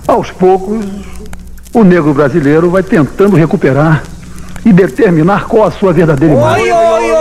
Aos poucos, o negro brasileiro vai tentando recuperar e determinar qual a sua verdadeira imagem.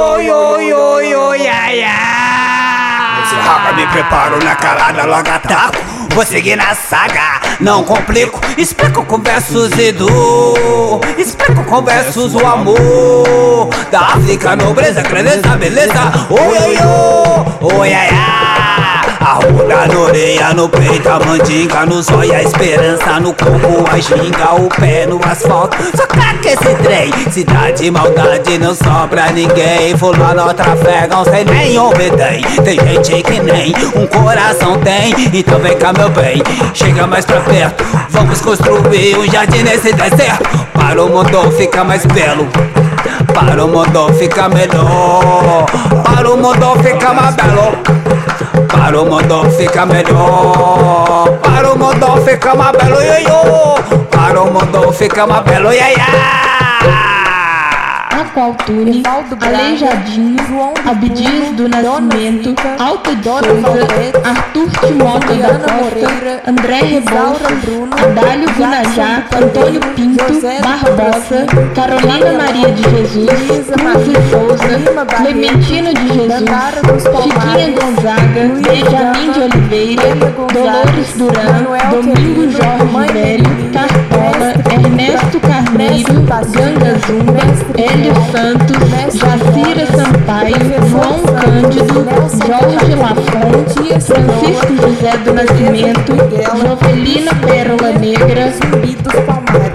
Esse rapa me preparo na calada, logo ataco. Vou seguir na saga, não complico. Explico com versos explico com versos o amor da África, nobreza, grandeza, beleza. Oi, ai, ai. A ruda na orelha, no peito, a mandinga, no zóio, a esperança, no corpo, a ginga, o pé no asfalto. Só craque esse trem, cidade, maldade, não sobra ninguém. Fulano trafega, não sei nem obedei. Tem gente que nem um coração tem. Então vem cá, meu bem, chega mais pra perto. Vamos construir um jardim nesse deserto. Para o mundo ficar mais belo, para o mundo ficar melhor, para o mundo ficar mais belo, para o mundo ficar melhor, para o mundo ficar mais belo, para o mundo ficar mais belo, Aqualtune, Aleijadinho, Abdias do Nascimento, Alto de Souza, Arthur Timóteo da Costa, André Rebouças, Adálio Gunajá, Antônio Pinto, Barbosa, Carolina Maria de Jesus, Cruz de Souza, Clementina de Jesus, Chiquinha Gonzaga, Benjamin de Oliveira, Dolores Duran, Domingo Jorge Velho, Cartola, Ernesto Carneiro, Ganga Zumba, Hélio Santos, Jacira Sampaio, João Cândido, Jorge Lafont, Francisco José do Nascimento, Jovelina Pérola Negra,